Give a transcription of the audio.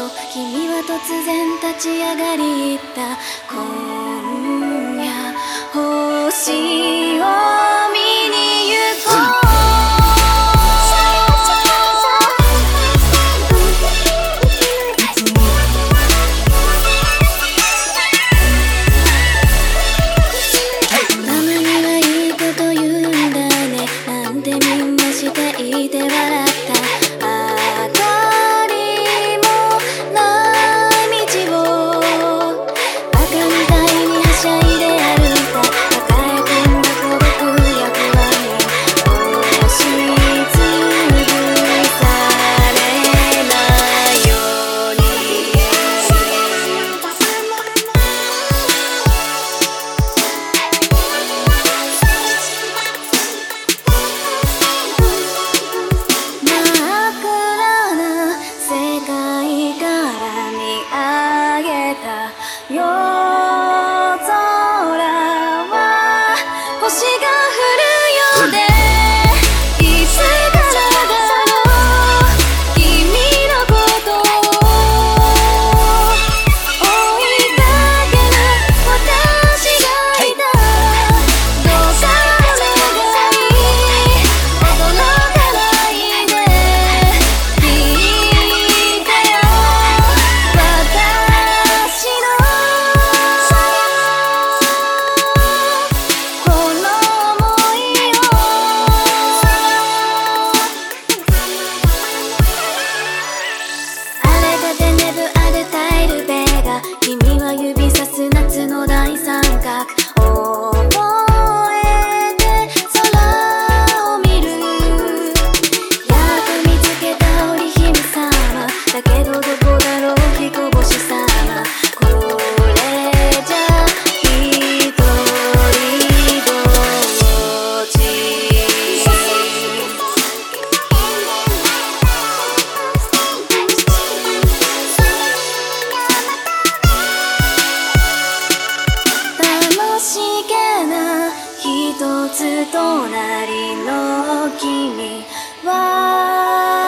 君は突然立ち上がり言った。今夜星を見に行こう。ママにはいいこと言うんだねなんてみんなしていて笑った。夜空は星が降るようでいつからだろう君のことを追いかける私がいた。どうかお願い驚かないで聞いてよ私の君は指さす夏の大三角覚えて空を見る。やっと見つけた織姫様だけどどこだろう彦星様。これじゃ一人ぼっち。しげな一つ隣の君は